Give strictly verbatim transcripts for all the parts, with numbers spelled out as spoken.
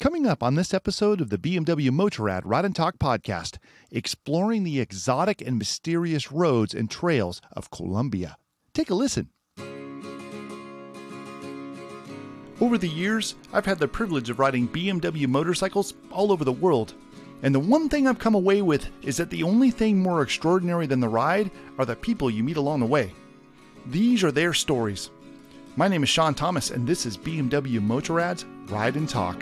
Coming up on this episode of the B M W Motorrad Ride and Talk podcast, exploring the exotic and mysterious roads and trails of Colombia. Take a listen. Over the years, I've had the privilege of riding B M W motorcycles all over the world. And the one thing I've come away with is that the only thing more extraordinary than the ride are the people you meet along the way. These are their stories. My name is Sean Thomas, and this is B M W Motorrad's Ride and Talk.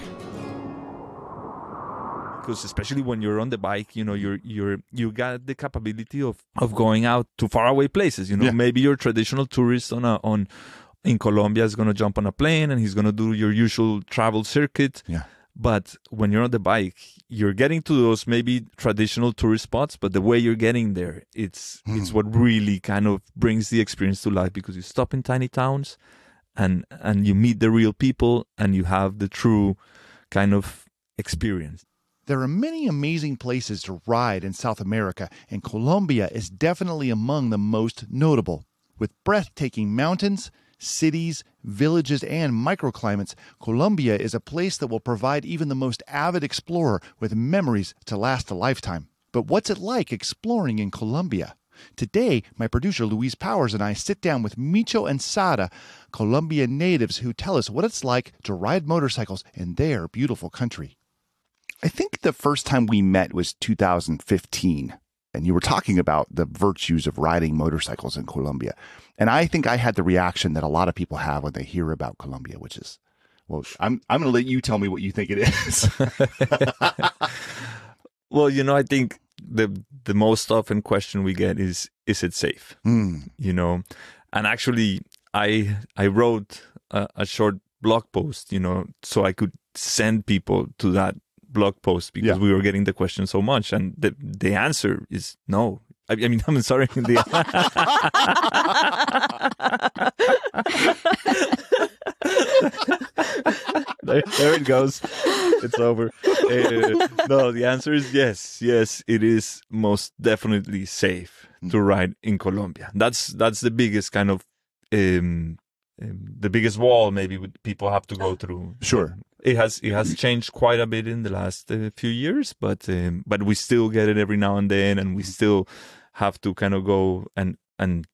Because especially when you're on the bike, you know, you're you're you got the capability of, of going out to faraway places. You know, yeah. Maybe your traditional tourist on a on in Colombia is going to jump on a plane and he's going to do your usual travel circuit. Yeah. But when you're on the bike, you're getting to those maybe traditional tourist spots, but the way you're getting there, it's mm. it's what really kind of brings the experience to life, because you stop in tiny towns and and you meet the real people and you have the true kind of experience. There are many amazing places to ride in South America, and Colombia is definitely among the most notable. With breathtaking mountains, cities, villages, and microclimates, Colombia is a place that will provide even the most avid explorer with memories to last a lifetime. But what's it like exploring in Colombia? Today, my producer Luis Powers and I sit down with Micho and Sara, Colombian natives, who tell us what it's like to ride motorcycles in their beautiful country. I think the first time we met was two thousand fifteen, and you were talking about the virtues of riding motorcycles in Colombia. And I think I had the reaction that a lot of people have when they hear about Colombia, which is, well, I'm I'm going to let you tell me what you think it is. Well, you know, I think the the most often question we get is, is it safe? Mm. You know, and actually, I I wrote a, a short blog post, you know, so I could send people to that blog post, because yeah. we were getting the question so much, and the the answer is no. I, I mean, I'm sorry. The... there, there it goes. It's over. Uh, no, the answer is yes. Yes, it is most definitely safe to ride in Colombia. That's that's the biggest kind of um, um, the biggest wall maybe people have to go through. Sure. It has it has changed quite a bit in the last uh, few years, but um, but we still get it every now and then, and we still have to kind of go and and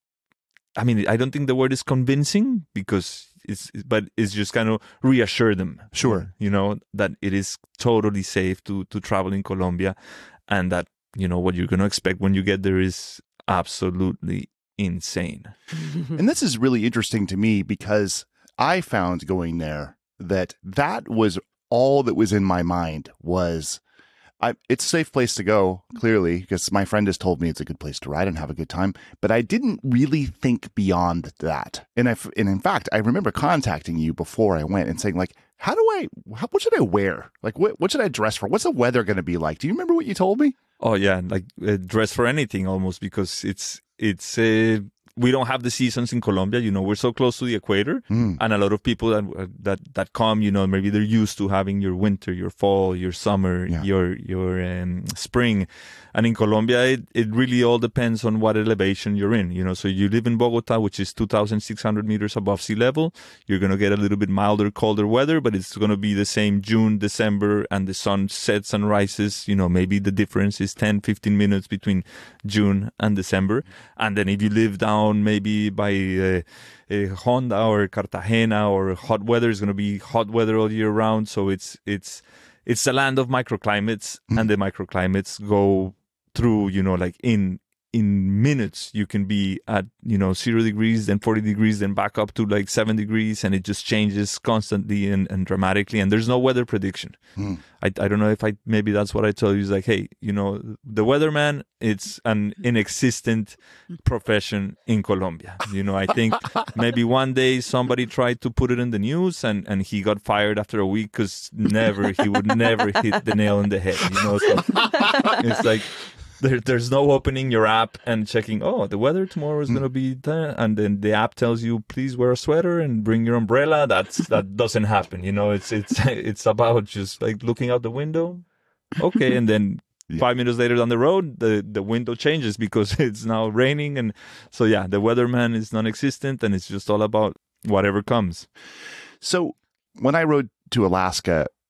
I mean, I don't think the word is convincing, because it's but it's just kind of reassure them, sure, you know, that it is totally safe to to travel in Colombia, and that, you know, what you're going to expect when you get there is absolutely insane. And this is really interesting to me, because I found going there that that was all that was in my mind was, I, it's a safe place to go, clearly, because my friend has told me it's a good place to ride and have a good time. But I didn't really think beyond that. And, I, and in fact, I remember contacting you before I went and saying, like, how do I, how, what should I wear? Like, what, what should I dress for? What's the weather going to be like? Do you remember what you told me? Oh, yeah, like uh, dress for anything almost, because it's, it's, uh, we don't have the seasons in Colombia. You know, we're so close to the equator, mm. and a lot of people that that that come, you know, maybe they're used to having your winter, your fall, your summer, yeah. your your um, spring. And in Colombia, it, it really all depends on what elevation you're in. You know, so you live in Bogota, which is two thousand six hundred meters above sea level. You're going to get a little bit milder, colder weather, but it's going to be the same June, December, and the sun sets and rises. You know, maybe the difference is ten, fifteen minutes between June and December. And then if you live down maybe by uh, uh, Honda or Cartagena or hot weather, is going to be hot weather all year round. So it's it's it's a land of microclimates, mm. and the microclimates go through, you know, like in in minutes you can be at, you know, zero degrees, then forty degrees, then back up to like seven degrees, and it just changes constantly and, and dramatically, and there's no weather prediction. Mm. I, I don't know if I maybe that's what I tell you, is like, hey, you know, the weatherman, it's an inexistent profession in Colombia. You know, I think maybe one day somebody tried to put it in the news, and, and he got fired after a week, because never he would never hit the nail on the head. You know, so it's like, There, there's no opening your app and checking, oh, the weather tomorrow is mm. going to be there. And then the app tells you, please wear a sweater and bring your umbrella. That's That doesn't happen. You know, it's it's it's about just like looking out the window. Okay. And then yeah. five minutes later down the road, the, the window changes because it's now raining. And so, yeah, the weatherman is non-existent, and it's just all about whatever comes. So when I rode to Alaska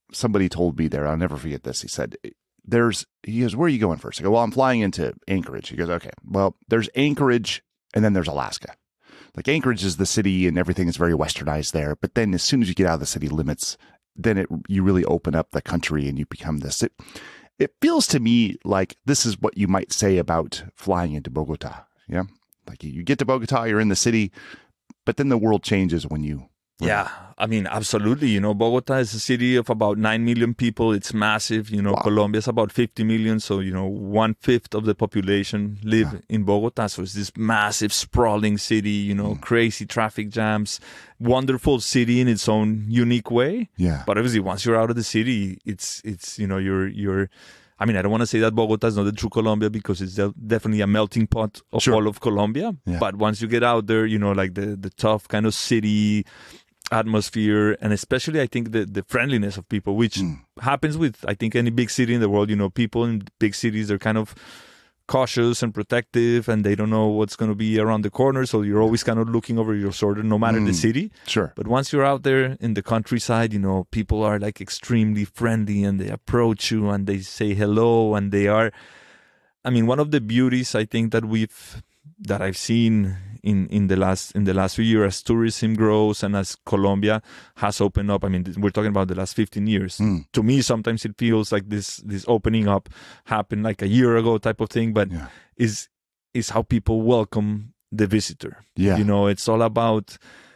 somebody told me there, I'll never forget this. He said, there's, he goes, where are you going first? I go, well, I'm flying into Anchorage. He goes, okay, well, there's Anchorage and then there's Alaska. Like Anchorage is the city and everything is very westernized there. But then as soon as you get out of the city limits, then it you really open up the country and you become this. It, it feels to me like this is what you might say about flying into Bogota. Yeah. Like you get to Bogota, you're in the city, but then the world changes when you. Yeah, I mean, absolutely. You know, Bogota is a city of about nine million people. It's massive. You know, wow. Colombia is about fifty million. So, you know, one fifth of the population live yeah. in Bogota. So it's this massive, sprawling city, you know, mm. crazy traffic jams, wonderful city in its own unique way. Yeah. But obviously, once you're out of the city, it's, it's you know, you're, you're, I mean, I don't want to say that Bogota is not the true Colombia because it's definitely a melting pot of sure. all of Colombia. Yeah. But once you get out there, you know, like the, the tough kind of city atmosphere, and especially I think the, the friendliness of people, which mm. happens with I think any big city in the world. You know, people in big cities, they're kind of cautious and protective, and they don't know what's going to be around the corner, so you're always kind of looking over your shoulder no matter mm. the city. Sure. But once you're out there in the countryside, you know, people are like extremely friendly and they approach you and they say hello, and they are, I mean, one of the beauties I think that we've that I've seen in, in the last in the last few years as tourism grows and as Colombia has opened up. I mean, we're talking about the last fifteen years. Mm. To me, sometimes it feels like this this opening up happened like a year ago type of thing, but yeah. is is how people welcome the visitor. Yeah. You know, it's all about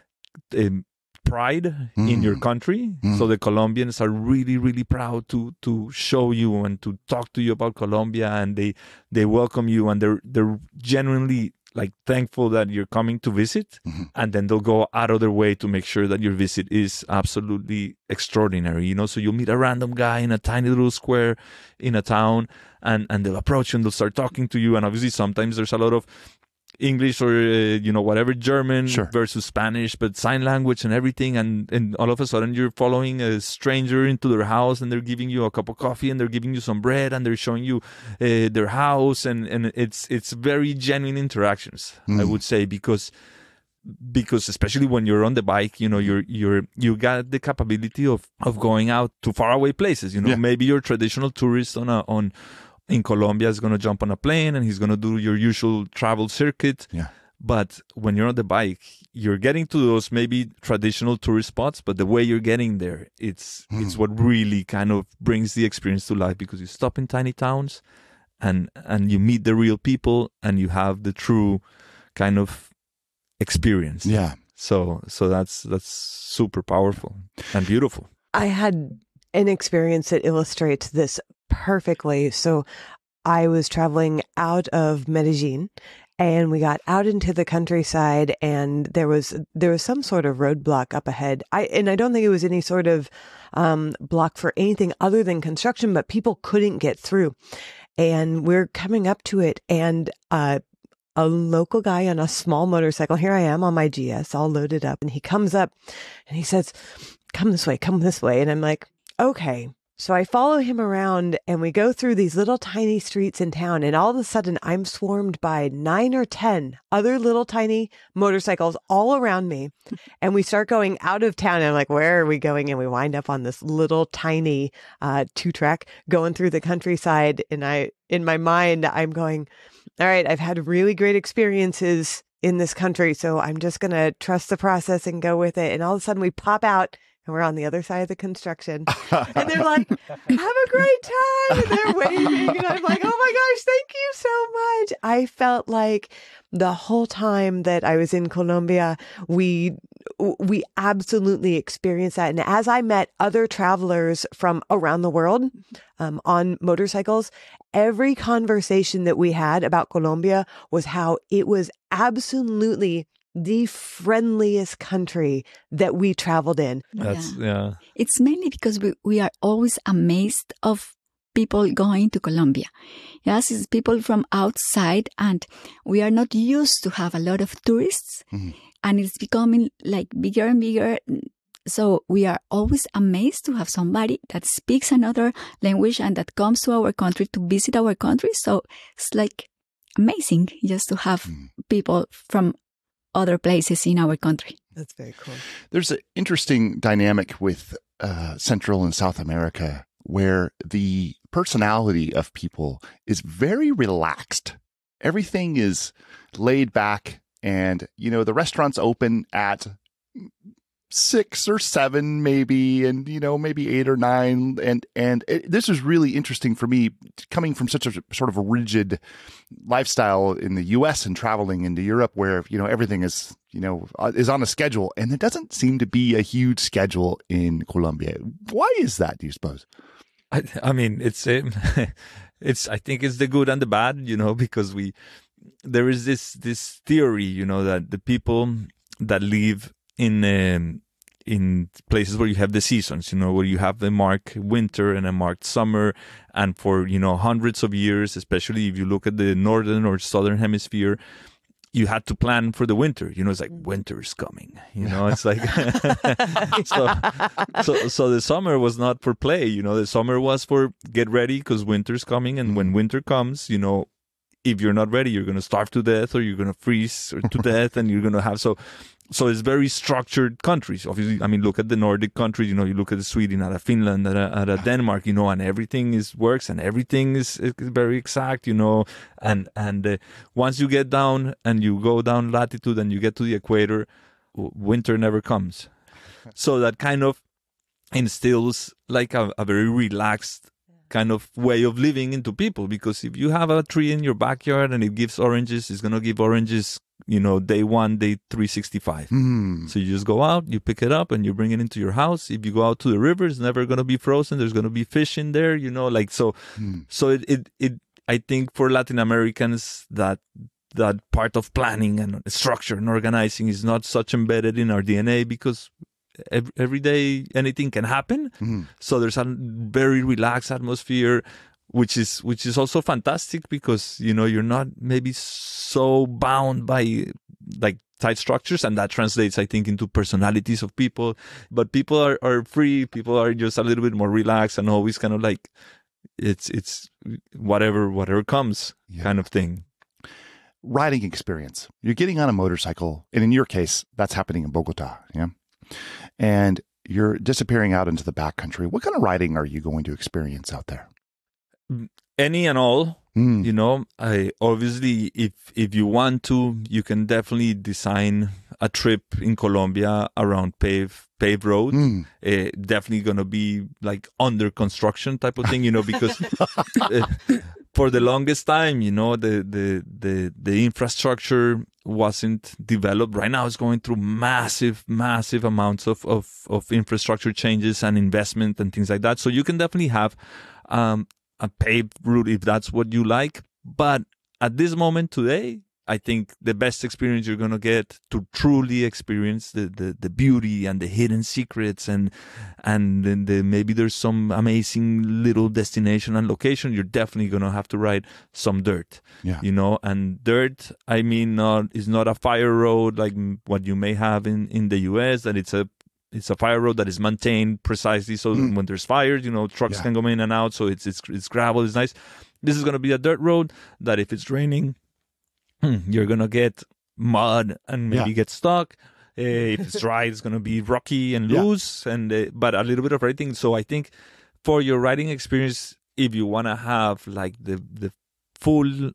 um, pride mm. in your country. Mm. So the Colombians are really, really proud to to show you and to talk to you about Colombia, and they they welcome you, and they're they're genuinely like thankful that you're coming to visit, mm-hmm. and then they'll go out of their way to make sure that your visit is absolutely extraordinary. You know, so you'll meet a random guy in a tiny little square in a town, and and they'll approach you and they'll start talking to you, and obviously sometimes there's a lot of English or, uh, you know, whatever, German sure. versus Spanish, but sign language and everything. And, and all of a sudden you're following a stranger into their house, and they're giving you a cup of coffee, and they're giving you some bread, and they're showing you uh, their house. And, and it's, it's very genuine interactions, mm. I would say, because, because especially when you're on the bike, you know, you're, you're, you got the capability of, of going out to faraway places. You know, yeah. maybe you're a traditional tourist on a, on, in Colombia is going to jump on a plane and he's going to do your usual travel circuit. Yeah. But when you're on the bike, you're getting to those maybe traditional tourist spots, but the way you're getting there, it's mm. it's what really kind of brings the experience to life, because you stop in tiny towns and and you meet the real people and you have the true kind of experience. Yeah. So so that's that's super powerful and beautiful. I had an experience that illustrates this perfectly. So I was traveling out of Medellin, and we got out into the countryside, and there was there was some sort of roadblock up ahead. I and I don't think it was any sort of um, block for anything other than construction, but people couldn't get through. And we're coming up to it, and uh, a local guy on a small motorcycle, here I am on my G S, all loaded up, and he comes up and he says, "Come this way, come this way." And I'm like, okay. So I follow him around, and we go through these little tiny streets in town, and all of a sudden I'm swarmed by nine or ten other little tiny motorcycles all around me. And we start going out of town, and I'm like, where are we going? And we wind up on this little tiny uh, two track going through the countryside. And I, in my mind, I'm going, all right, I've had really great experiences in this country, so I'm just going to trust the process and go with it. And all of a sudden we pop out, and we're on the other side of the construction, and they're like, have a great time. And they're waving. And I'm like, oh my gosh, thank you so much. I felt like the whole time that I was in Colombia, we, we absolutely experienced that. And as I met other travelers from around the world um, on motorcycles, every conversation that we had about Colombia was how it was absolutely the friendliest country that we traveled in. That's, yeah. yeah. It's mainly because we, we are always amazed of people going to Colombia. Yes, it's people from outside, and we are not used to have a lot of tourists, mm-hmm. and it's becoming like bigger and bigger. So we are always amazed to have somebody that speaks another language and that comes to our country to visit our country. So it's like amazing just to have mm. people from other places in our country. That's very cool. There's an interesting dynamic with uh, Central and South America where the personality of people is very relaxed. Everything is laid back, and, you know, the restaurants open at six or seven maybe, and, you know, maybe eight or nine. And, and it, this is really interesting for me, coming from such a sort of a rigid lifestyle in the U S and traveling into Europe where, you know, everything is, you know, is on a schedule. And there doesn't seem to be a huge schedule in Colombia. Why is that, do you suppose? I, I mean, it's, um, it's, I think it's the good and the bad, you know, because we, there is this, this theory, you know, that the people that live in, um, in places where you have the seasons, you know, where you have the marked winter and a marked summer, and for, you know, hundreds of years, especially if you look at the northern or southern hemisphere, you had to plan for the winter. You know, it's like winter is coming. You know, it's like so, so. So the summer was not for play. You know, the summer was for get ready because winter's coming, and when winter comes, you know, if you're not ready, you're going to starve to death, or you're going to freeze or to death, and you're going to have so. So it's very structured countries. Obviously, I mean, look at the Nordic countries. You know, you look at Sweden, at a Finland, at a, at a Denmark. You know, and everything is works, and everything is, is very exact. You know, and and uh, once you get down and you go down latitude and you get to the equator, w- winter never comes. So that kind of instills like a, a very relaxed kind of way of living into people. Because if you have a tree in your backyard and it gives oranges, it's gonna give oranges, you know, day one, day three sixty-five. Mm. So you just go out, you pick it up, and you bring it into your house. If you go out to the river, it's never going to be frozen. There's going to be fish in there, you know, like, so, Mm. so it, it, it, I think for Latin Americans, that, that part of planning and structure and organizing is not such embedded in our D N A, because every, every day anything can happen. Mm. So there's a very relaxed atmosphere, which is which is also fantastic, because, you know, you're not maybe so bound by like tight structures, and that translates, I think, into personalities of people. But people are, are free. People are just a little bit more relaxed and always kind of like it's it's whatever whatever comes, Yeah. kind of thing. Riding experience. You're getting on a motorcycle, and in your case, that's happening in Bogota, yeah? And you're disappearing out into the backcountry. What kind of riding are you going to experience out there? Any and all. Mm. You know, I obviously, if if you want to, you can definitely design a trip in Colombia around paved paved road. Mm. Uh, definitely gonna be like under construction type of thing, you know, because uh, for the longest time, you know, the the the the infrastructure wasn't developed. Right now, it's going through massive, massive amounts of of of infrastructure changes and investment and things like that. So you can definitely have um. a paved route if that's what you like. But at this moment today, I think the best experience you're going to get to truly experience the, the, the beauty and the hidden secrets, and and then the, maybe there's some amazing little destination and location, you're definitely going to have to ride some dirt. Yeah. You know, and dirt, I mean, not is not a fire road like what you may have in, in the U S, that it's a It's a fire road that is maintained precisely so Mm. when there's fires, you know, trucks Yeah. can go in and out. So it's it's it's gravel, it's nice. This is going to be a dirt road that if it's raining, you're going to get mud and maybe Yeah. get stuck. Uh, if it's dry, it's going to be rocky and Yeah. loose, and uh, but a little bit of everything. So I think for your riding experience, if you want to have like the the full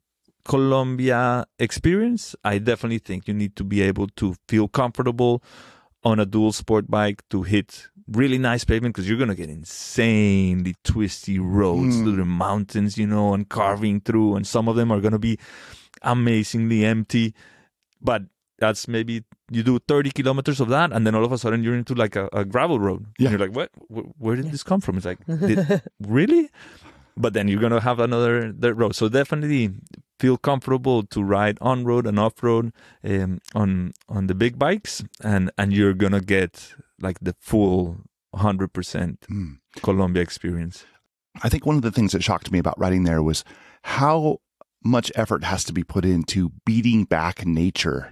Colombia experience, I definitely think you need to be able to feel comfortable on a dual sport bike to hit really nice pavement, because you're going to get insanely twisty roads Mm. through the mountains, you know, and carving through, and some of them are going to be amazingly empty. But that's maybe you do thirty kilometers of that, and then all of a sudden you're into like a, a gravel road. Yeah. And you're like, what? Where, where did this come from? It's like, did, really? But then you're going to have another dirt road. So definitely feel comfortable to ride on road and off road um, on on the big bikes, and and you're going to get like the full one hundred percent Mm. Colombia experience. I think one of the things that shocked me about riding there was how much effort has to be put into beating back nature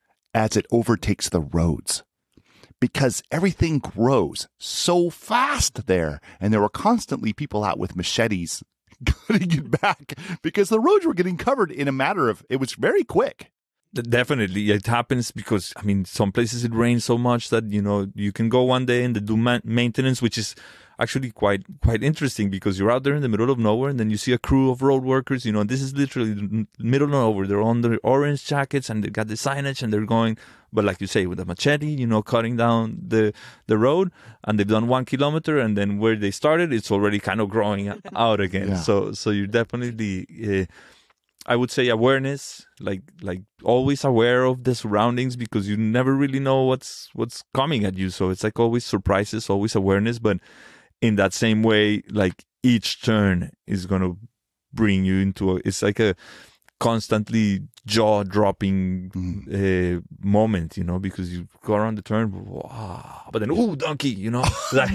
as it overtakes the roads, because everything grows so fast there. And there were constantly people out with machetes cutting it back because the roads were getting covered in a matter of, it was very quick. Definitely, it happens because I mean, some places it rains so much that you know you can go one day and they do ma- maintenance, which is actually quite quite interesting because you're out there in the middle of nowhere and then you see a crew of road workers. You know, this is literally the middle of nowhere. They're on their orange jackets and they got the signage and they're going, but like you say, with a machete, you know, cutting down the the road, and they've done one kilometer, and then where they started, it's already kind of growing out again. Yeah. So so you're definitely. Uh, I would say awareness, like like always aware of the surroundings because you never really know what's what's coming at you. So it's like always surprises, always awareness. But in that same way, like each turn is gonna bring you into a. It's like a constantly jaw-dropping Mm. uh, moment, you know, because you go around the turn, wow, but then ooh, donkey, you know.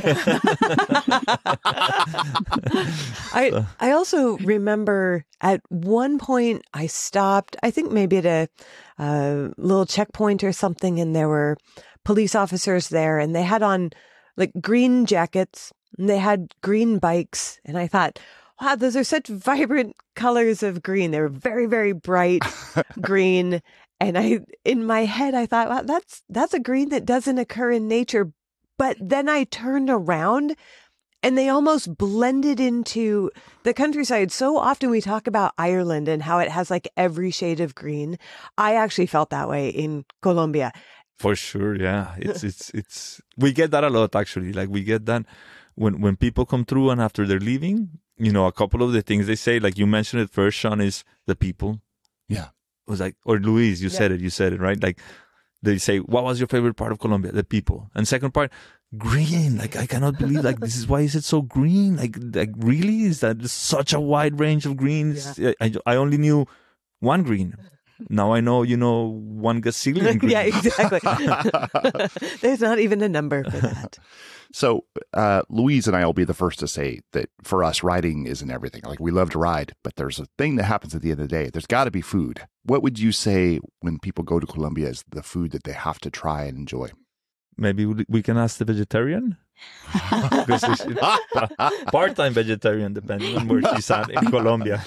I I also remember at one point I stopped, I think maybe at a uh, little checkpoint or something, and there were police officers there, and they had on like green jackets, and they had green bikes, and I thought, wow, those are such vibrant colors of green. They were very, very bright green. And I, in my head, I thought, wow, that's, that's a green that doesn't occur in nature. But then I turned around and they almost blended into the countryside. So often we talk about Ireland and how it has like every shade of green. I actually felt that way in Colombia. For sure, yeah. It's it's it's we get that a lot actually. Like we get that when when people come through and after they're leaving, you know, a couple of the things they say, like you mentioned it first, Sean, is the people. Yeah. It was like, or Luis, you Yeah. said it, you said it, right? Like they say, what was your favorite part of Colombia? The people. And second part, green. Like I cannot believe like this is why is it so green? Like like really? Is that such a wide range of greens? I, I I only knew one green. Now I know, you know, one gazillion green. Yeah, exactly. There's not even a number for that. So, uh, Louise and I will be the first to say that for us, riding isn't everything. Like, we love to ride, but there's a thing that happens at the end of the day. There's got to be food. What would you say when people go to Colombia is the food that they have to try and enjoy? Maybe we we can ask the vegetarian. Because it's part-time vegetarian, depending on where she's at in Colombia.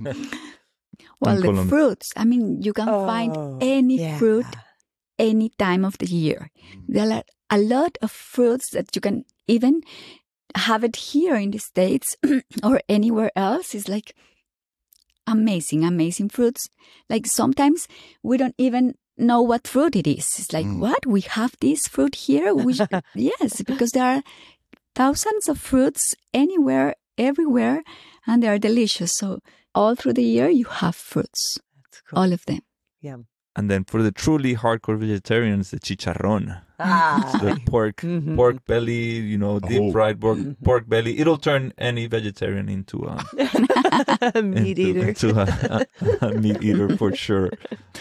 Well, in the Colombia. fruits. I mean, you can Oh, find any yeah. fruit any time of the year. There are a lot of fruits that you can even have it here in the States or anywhere else. It's like amazing, amazing fruits. Like sometimes we don't even know what fruit it is. It's like, Mm. what? We have this fruit here? We should- yes, because there are thousands of fruits anywhere, everywhere, and they are delicious. So all through the year, you have fruits, That's cool. all of them. And then for the truly hardcore vegetarians, the chicharrón. Ah. The pork Mhm. pork belly, you know, deep Oh. fried pork, pork belly. It'll turn any vegetarian into a Meat into, eater. into a, a, a meat eater for sure.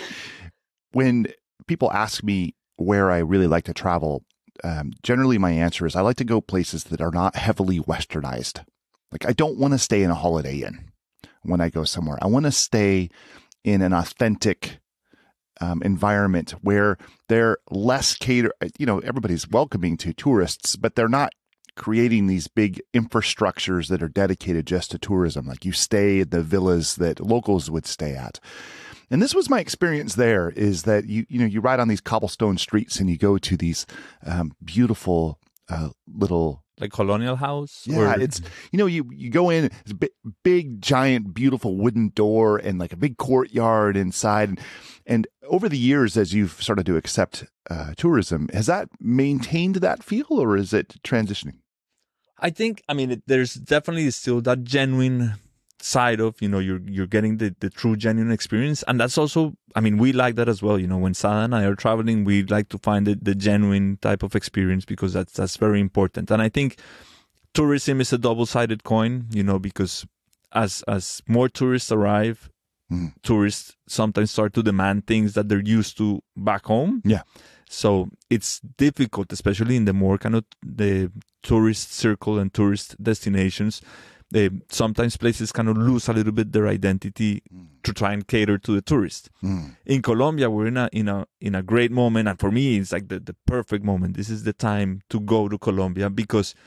When people ask me where I really like to travel, um, generally my answer is I like to go places that are not heavily westernized. Like, I don't want to stay in a Holiday Inn when I go somewhere. I want to stay in an authentic um, environment where they're less cater. You know, everybody's welcoming to tourists, but they're not creating these big infrastructures that are dedicated just to tourism. Like, you stay at the villas that locals would stay at. And this was my experience there, is that you you know, you ride on these cobblestone streets and you go to these um, beautiful uh, little, Like colonial house? yeah, or, it's, you know, you, you go in, it's a big, big, giant, beautiful wooden door and like a big courtyard inside. And, and over the years, as you've started to accept uh, tourism, has that maintained that feel, or is it transitioning? I think, I mean, it, there's definitely still that genuine side of, you know, you're you're getting the, the true genuine experience. And that's also, I mean, we like that as well. You know, when Sada and I are traveling, we like to find the, the genuine type of experience because that's that's very important. And I think tourism is a double-sided coin, you know, because as as more tourists arrive, Mm. tourists sometimes start to demand things that they're used to back home. Yeah. So it's difficult, especially in the more kind of the tourist circle and tourist destinations. They, sometimes places kind of lose a little bit their identity to try and cater to the tourist. Mm. In Colombia, we're in a in a in a great moment, and for me, it's like the, the perfect moment. This is the time to go to Colombia because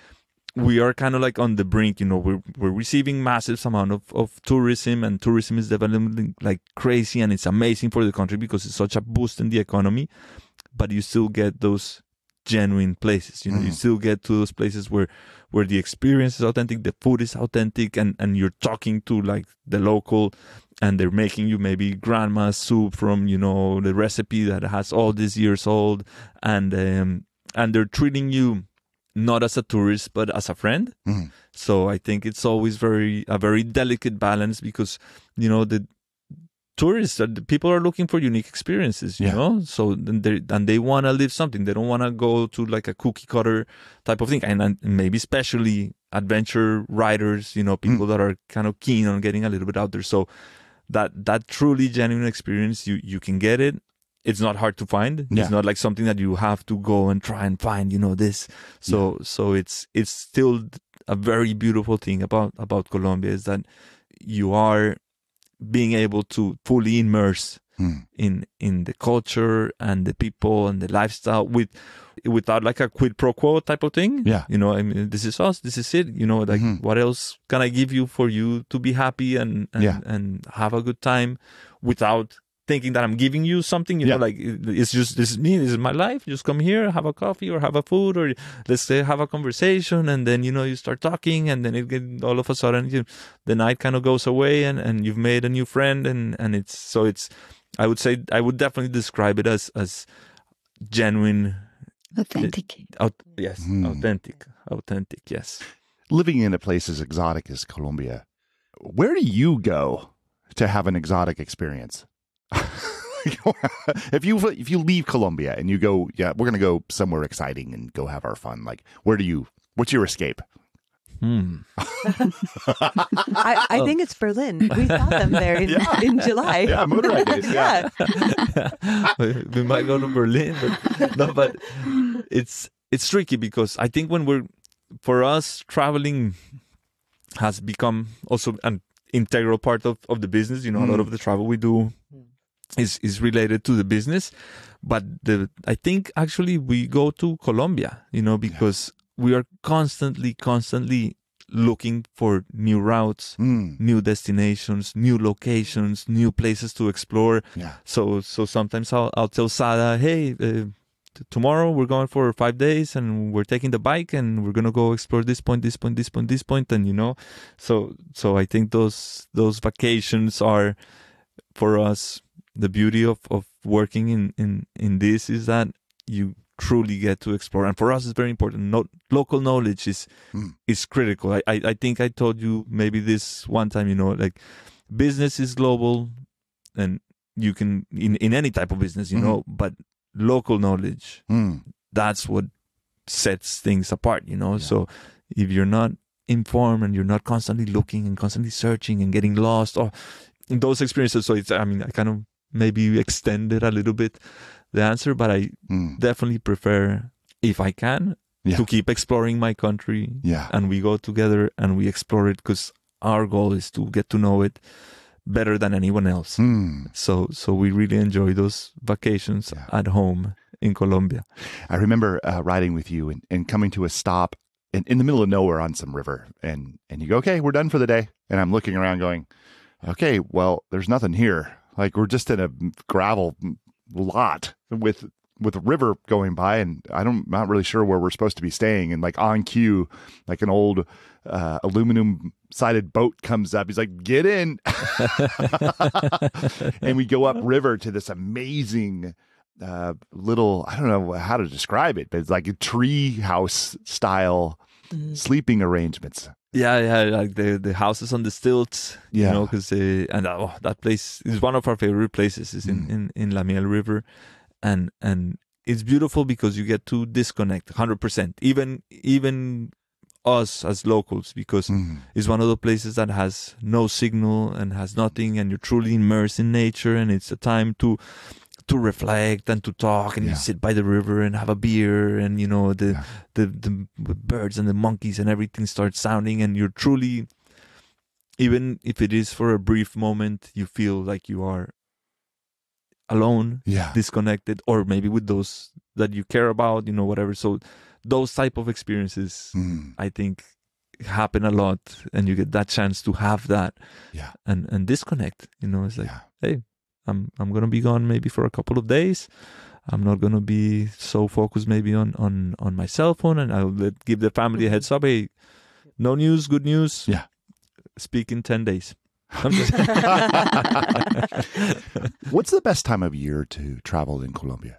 we are kind of like on the brink, you know, we're, we're receiving massive amount of, of tourism, and tourism is developing like crazy, and it's amazing for the country because it's such a boost in the economy, but you still get those genuine places, you know, mm. you still get to those places where, where the experience is authentic, the food is authentic, and, and you're talking to like the local, and they're making you maybe grandma's soup from, you know, the recipe that has all these years old, and, um, and they're treating you not as a tourist, but as a friend. Mm-hmm. So I think it's always very a very delicate balance, because, you know, the tourists, are, the people are looking for unique experiences, you yeah. know? So they and they want to live something. They don't want to go to like a cookie cutter type of thing. And, and maybe especially adventure riders, you know, people mm. that are kind of keen on getting a little bit out there. So that that truly genuine experience, you, you can get it. It's not hard to find. Yeah. It's not like something that you have to go and try and find, you know, this. So, yeah. so it's, it's still a very beautiful thing about, about Colombia, is that you are being able to fully immerse hmm. in, in the culture and the people and the lifestyle with, without like a quid pro quo type of thing. Yeah. You know, I mean, this is us, this is it, you know, like mm-hmm. what else can I give you for you to be happy and, and, yeah. and have a good time without thinking that I'm giving you something, you yeah. know, like it's just, this is me, this is my life. Just come here, have a coffee or have a food, or let's say have a conversation, and then, you know, you start talking, and then it get, all of a sudden you, the night kind of goes away, and, and you've made a new friend, and, and it's, so it's, I would say, I would definitely describe it as, as genuine. Authentic. Uh, yes, mm. authentic, authentic, yes. Living in a place as exotic as Colombia, where do you go to have an exotic experience? if you if you leave Colombia and you go, yeah, we're gonna go somewhere exciting and go have our fun. Like, where do you? What's your escape? Hmm. I, I think it's Berlin. We saw them there in, yeah. in July. Yeah, motorized days. Yeah. yeah. We might go to Berlin, but no, but it's it's tricky, because I think when we're for us traveling has become also an integral part of, of the business. You know, mm. a lot of the travel we do is is related to the business, but the I think actually we go to Colombia, you know, because yeah. we are constantly constantly looking for new routes, mm. new destinations, new locations, new places to explore. Yeah. So so sometimes I'll I'll tell Sada, hey, uh, t- tomorrow we're going for five days and we're taking the bike and we're gonna go explore this point, this point, this point, this point, and you know, so so I think those those vacations are for us. The beauty of, of working in, in, in this is that you truly get to explore. And for us, it's very important. No, local knowledge is mm. is critical. I, I, I think I told you maybe this one time, you know, like business is global, and you can, in, in any type of business, you mm. know, but local knowledge, mm. that's what sets things apart, you know. Yeah. So if you're not informed and you're not constantly looking and constantly searching and getting lost, or those experiences, so it's, I mean, I kind of maybe extended a little bit the answer, but I mm. definitely prefer, if I can, yeah. to keep exploring my country. Yeah. And we go together and we explore it, because our goal is to get to know it better than anyone else. Mm. So so we really enjoy those vacations yeah. at home in Colombia. I remember uh, riding with you and, and coming to a stop in, in the middle of nowhere on some river, and, and you go, okay, we're done for the day. And I'm looking around going, okay, well, there's nothing here. Like, we're just in a gravel lot with with a river going by, and I don't, I'm not really sure where we're supposed to be staying. And like on cue, like an old uh, aluminum sided boat comes up. He's like, get in. And we go up river to this amazing uh, little, I don't know how to describe it, but it's like a tree house style mm. sleeping arrangements. Yeah, yeah, like the, the houses on the stilts, yeah. you know, because uh, and oh, that place is one of our favorite places. Is in, mm. in, in La Miel River, and and it's beautiful because you get to disconnect one hundred percent. Even even us as locals, because mm. it's one of the places that has no signal and has nothing, and you're truly immersed in nature, and it's a time to to reflect and to talk, and yeah. you sit by the river and have a beer, and you know the, yeah. the the birds and the monkeys and everything starts sounding, and you're truly, even if it is for a brief moment, you feel like you are alone, yeah. disconnected, or maybe with those that you care about, you know, whatever. So those type of experiences, Mm. I think, happen a lot, and you get that chance to have that Yeah. and and disconnect. You know, it's like, Yeah. hey, I'm I'm gonna be gone maybe for a couple of days. I'm not gonna be so focused maybe on on on my cell phone, and I'll let, give the family a heads up. Hey, no news, good news. Yeah. Speak in ten days. I'm just What's the best time of year to travel in Colombia?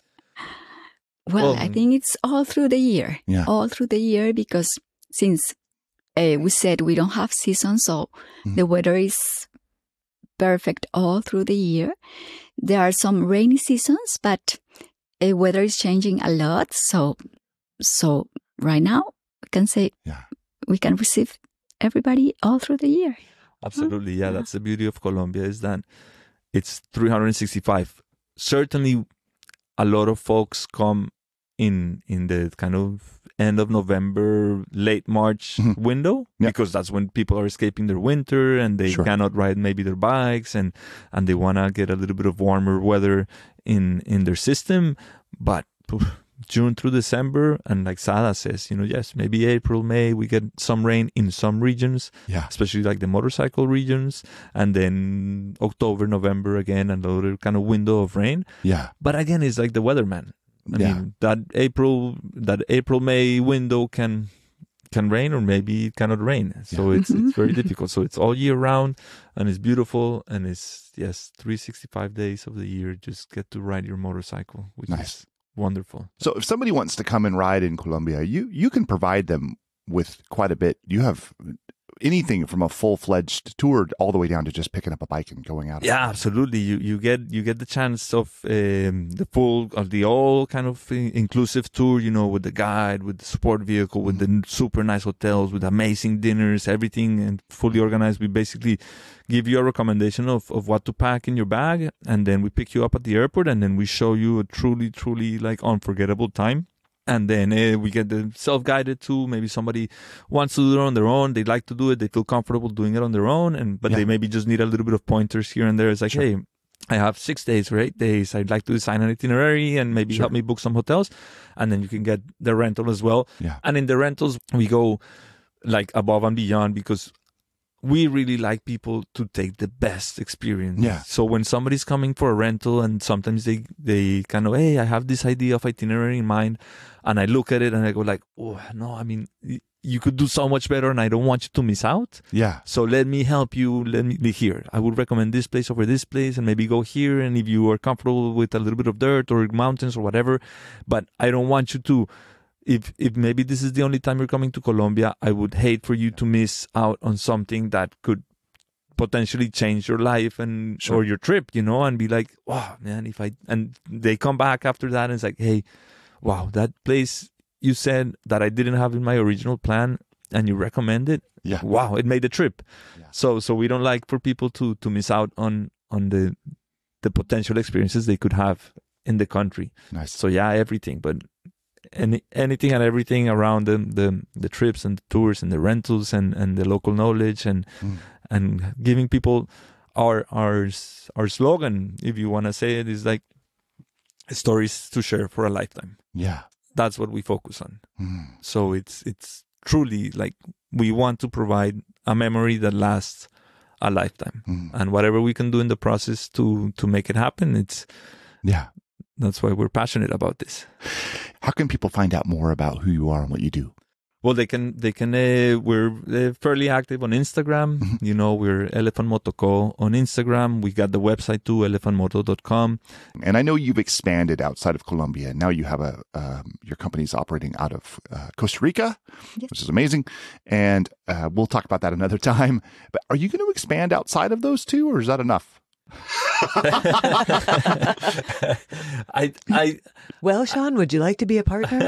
Well, Well, I think it's all through the year. Yeah. All through the year, because since uh, we said we don't have seasons, so Mhm. the weather is perfect all through the year. There are some rainy seasons, but the weather is changing a lot. So, so right now we can say Yeah. we can receive everybody all through the year. Absolutely, yeah. That's the beauty of Colombia, is that it's three hundred sixty-five. Certainly, a lot of folks come in in the kind of end of November, late March Mhm. window, Yeah. because that's when people are escaping their winter and they Sure. cannot ride maybe their bikes, and and they want to get a little bit of warmer weather in in their system. But poof, June through December, and like Sada says, you know, yes, maybe April, May, we get some rain in some regions, Yeah. especially like the motorcycle regions, and then October, November again, another kind of window of rain. Yeah. But again, it's like the weatherman. I Yeah. mean, that April, that April May window can can rain, or maybe it cannot rain. So Yeah. it's it's very difficult. So it's all year round, and it's beautiful, and it's yes, three hundred sixty-five days of the year. Just get to ride your motorcycle, which Nice. is wonderful. So if somebody wants to come and ride in Colombia, you you can provide them with quite a bit. You have anything from a full-fledged tour all the way down to just picking up a bike and going out. Yeah, absolutely. You you get you get the chance of um, the full of the all kind of uh, inclusive tour. You know, with the guide, with the support vehicle, with the super nice hotels, with amazing dinners, everything, and fully organized. We basically give you a recommendation of, of what to pack in your bag, and then we pick you up at the airport, and then we show you a truly truly like unforgettable time. And then uh, we get the self-guided too. Maybe somebody wants to do it on their own. They like to do it. They feel comfortable doing it on their own. And but Yeah. they maybe just need a little bit of pointers here and there. It's like, Sure. hey, I have six days or eight days. I'd like to design an itinerary and maybe Sure. help me book some hotels. And then you can get the rental as well. Yeah. And in the rentals, we go like above and beyond, because we really like people to take the best experience. Yeah. So when somebody's coming for a rental, and sometimes they, they kind of, hey, I have this idea of itinerary in mind, and I look at it and I go like, oh, no, I mean, y- you could do so much better, and I don't want you to miss out. Yeah. So let me help you. Let me be here. I would recommend this place over this place, and maybe go here. And if you are comfortable with a little bit of dirt or mountains or whatever, but I don't want you to, if if maybe this is the only time you're coming to Colombia, I would hate for you to miss out on something that could potentially change your life and Sure. or your trip, you know, and be like, wow, man, if I, and they come back after that and it's like, hey, wow, that place you said that I didn't have in my original plan and you recommend it. Yeah. Wow, it made the trip. Yeah. So so we don't like for people to to miss out on on the the potential experiences they could have in the country. Nice. So yeah, everything, but any anything and everything around the the, the trips and the tours and the rentals and, and the local knowledge and Mm. and giving people our our our slogan, if you want to say it, is like stories to share for a lifetime. Yeah. That's what we focus on. Mm. So it's it's truly like we want to provide a memory that lasts a lifetime, Mm. and whatever we can do in the process to to make it happen, it's Yeah. that's why we're passionate about this. How can people find out more about who you are and what you do? Well, they can they can uh, we're uh, fairly active on Instagram. Mhm. You know, we're Elephant Moto Co on Instagram. We got the website too, elephant moto dot com. And I know you've expanded outside of Colombia. Now you have a um, your company's operating out of uh, Costa Rica, Yes. which is amazing. And uh, we'll talk about that another time. But are you going to expand outside of those two, or is that enough? I I Well, Sean, would you like to be a partner?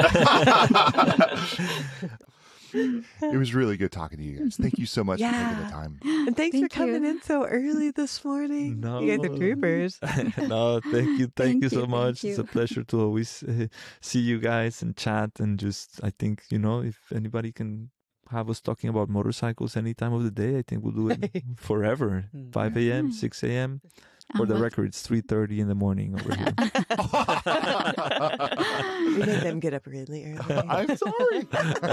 It was really good talking to you guys. Thank you so much for taking Yeah. the time. And thanks Thank for coming you. in so early this morning. No. You guys are troopers. no, thank you, thank, Thank you so you, thank much. It's a you. pleasure to always uh, see you guys and chat and just. I think you know if anybody can have us talking about motorcycles any time of the day, I think we'll do it forever. Mm. five a.m., Mhm. six a.m. For the Uh-huh. record, it's three thirty in the morning over here. We make them get up really early. I'm sorry.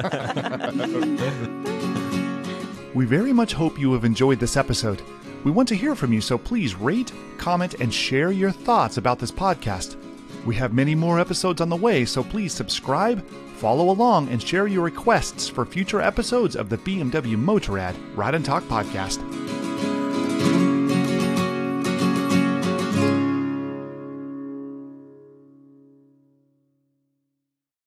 We very much hope you have enjoyed this episode. We want to hear from you, so please rate, comment, and share your thoughts about this podcast. We have many more episodes on the way, so please subscribe, follow along, and share your requests for future episodes of the B M W Motorrad Ride and Talk podcast.